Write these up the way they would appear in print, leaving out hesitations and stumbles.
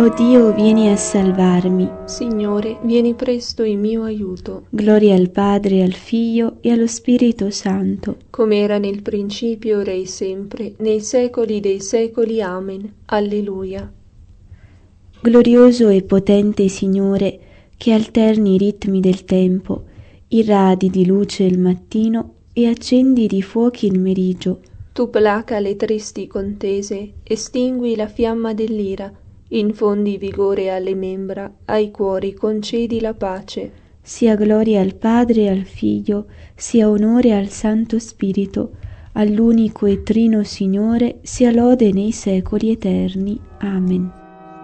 O Dio, vieni a salvarmi. Signore, vieni presto in mio aiuto. Gloria al Padre, al Figlio e allo Spirito Santo, come era nel principio, ora e sempre, nei secoli dei secoli. Amen. Alleluia. Glorioso e potente Signore, che alterni i ritmi del tempo, irradi di luce il mattino e accendi di fuochi il meriggio. Tu placa le tristi contese, estingui la fiamma dell'ira, infondi vigore alle membra, ai cuori concedi la pace. Sia gloria al Padre e al Figlio, sia onore al Santo Spirito, all'unico e trino Signore, sia lode nei secoli eterni. Amen.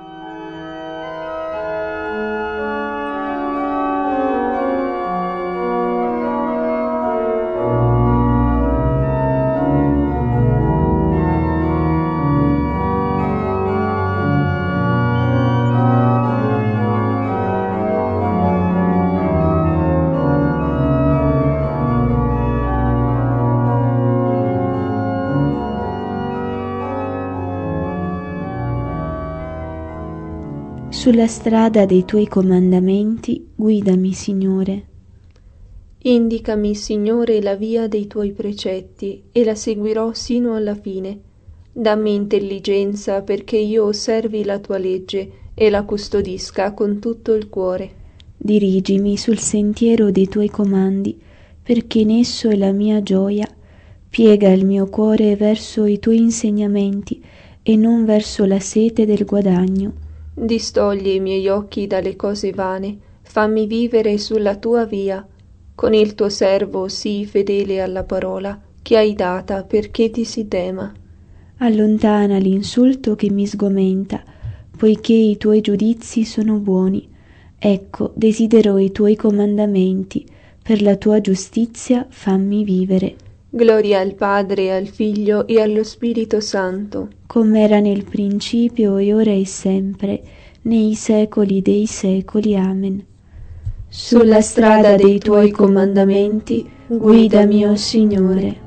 Sulla strada dei tuoi comandamenti guidami, Signore. Indicami, Signore, la via dei tuoi precetti e la seguirò sino alla fine. Dammi intelligenza perché io osservi la tua legge e la custodisca con tutto il cuore. Dirigimi sul sentiero dei tuoi comandi, perché in esso è la mia gioia. Piega il mio cuore verso i tuoi insegnamenti e non verso la sete del guadagno. Distogli i miei occhi dalle cose vane, fammi vivere sulla tua via. Con il tuo servo sii fedele alla parola che hai data perché ti si tema. Allontana l'insulto che mi sgomenta, poiché i tuoi giudizi sono buoni. Ecco, desidero i tuoi comandamenti, per la tua giustizia fammi vivere. Gloria al Padre, al Figlio e allo Spirito Santo, come era nel principio e ora e sempre, nei secoli dei secoli. Amen. Sulla strada dei tuoi comandamenti, guidami, o Signore.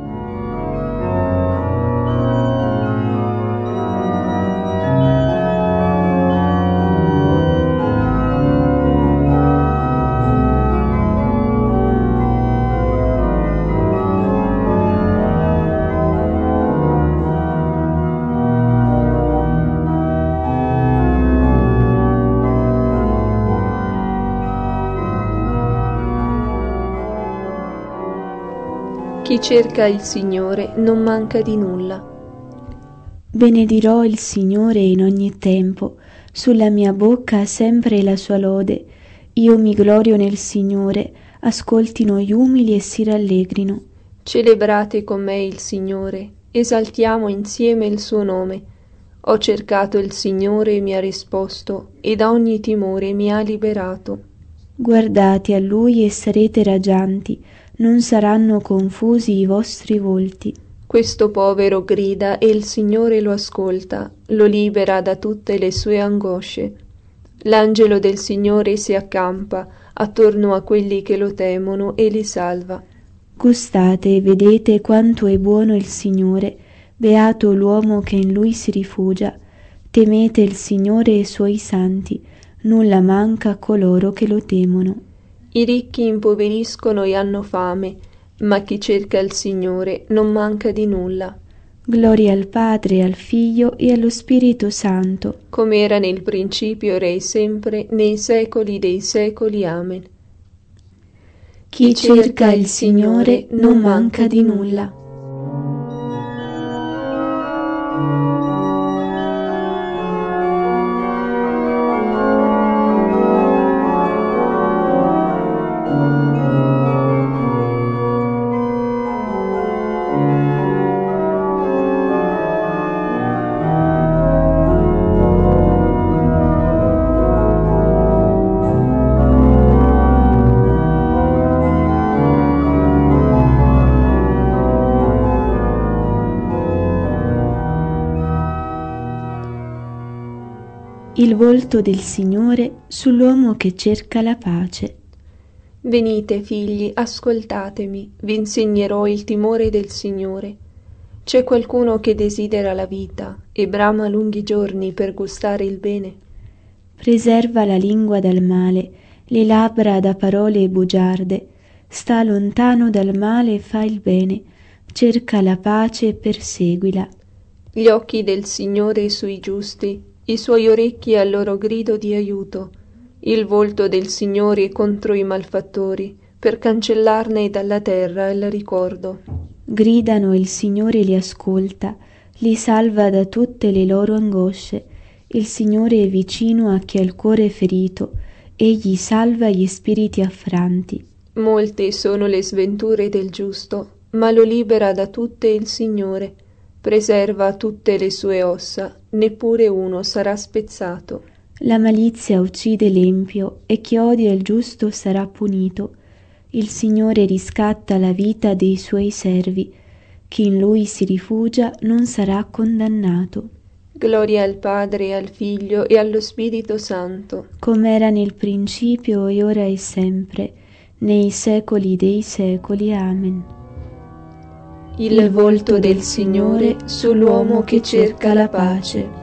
Chi cerca il Signore non manca di nulla. Benedirò il Signore in ogni tempo, sulla mia bocca sempre la sua lode. Io mi glorio nel Signore, ascoltino gli umili e si rallegrino. Celebrate con me il Signore, esaltiamo insieme il suo nome. Ho cercato il Signore e mi ha risposto, e da ogni timore mi ha liberato. Guardate a Lui e sarete raggianti, non saranno confusi i vostri volti. Questo povero grida e il Signore lo ascolta, lo libera da tutte le sue angosce. L'angelo del Signore si accampa attorno a quelli che lo temono e li salva. Gustate e vedete quanto è buono il Signore, beato l'uomo che in Lui si rifugia. Temete il Signore e i suoi santi, nulla manca a coloro che lo temono. I ricchi impoveriscono e hanno fame, ma chi cerca il Signore non manca di nulla. Gloria al Padre, al Figlio e allo Spirito Santo, come era nel principio, ora e sempre, nei secoli dei secoli. Amen. Chi cerca il Signore non manca di nulla. Il volto del Signore sull'uomo che cerca la pace. Venite, figli, ascoltatemi, vi insegnerò il timore del Signore. C'è qualcuno che desidera la vita e brama lunghi giorni per gustare il bene? preserva la lingua dal male, le labbra da parole bugiarde. Sta lontano dal male e fa il bene, cerca la pace e perseguila. Gli occhi del Signore sui giusti, i suoi orecchi al loro grido di aiuto, il volto del Signore contro i malfattori, per cancellarne dalla terra il ricordo. Gridano e il Signore li ascolta, li salva da tutte le loro angosce. Il Signore è vicino a chi ha il cuore ferito, egli salva gli spiriti affranti. Molte sono le sventure del giusto, ma lo libera da tutte il Signore. Preserva tutte le sue ossa, neppure uno sarà spezzato. La malizia uccide l'empio e chi odia il giusto sarà punito. Il Signore riscatta la vita dei suoi servi. Chi in Lui si rifugia non sarà condannato. Gloria al Padre, al Figlio e allo Spirito Santo, come era nel principio e ora e sempre, nei secoli dei secoli. Amen. Il volto del Signore sull'uomo che cerca la pace.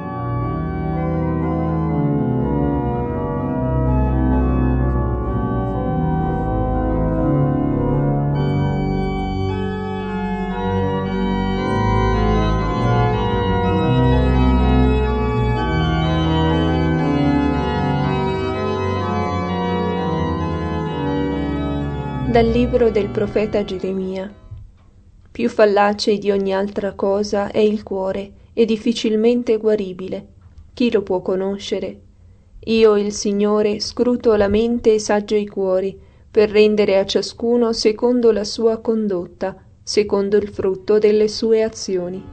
Dal libro del profeta Geremia. Più fallace di ogni altra cosa è il cuore e difficilmente guaribile. Chi lo può conoscere? Io, il Signore, scruto la mente e saggio i cuori, per rendere a ciascuno secondo la sua condotta, secondo il frutto delle sue azioni.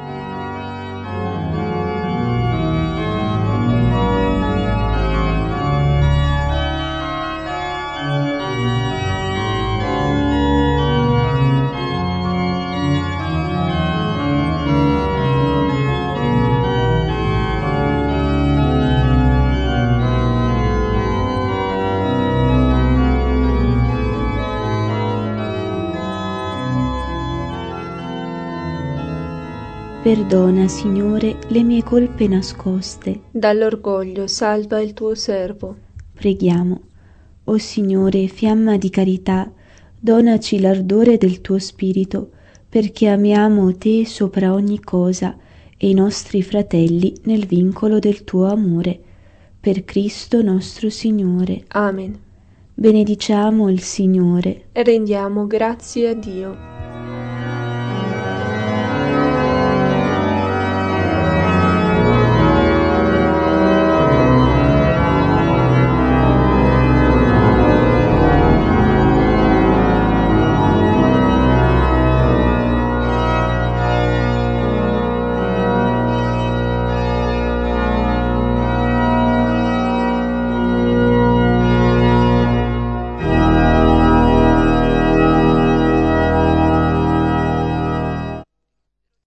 Perdona, Signore, le mie colpe nascoste. Dall'orgoglio salva il tuo servo. Preghiamo. O Signore, fiamma di carità, donaci l'ardore del tuo Spirito, perché amiamo te sopra ogni cosa e i nostri fratelli nel vincolo del tuo amore. Per Cristo nostro Signore. Amen. Benediciamo il Signore. Rendiamo grazie a Dio.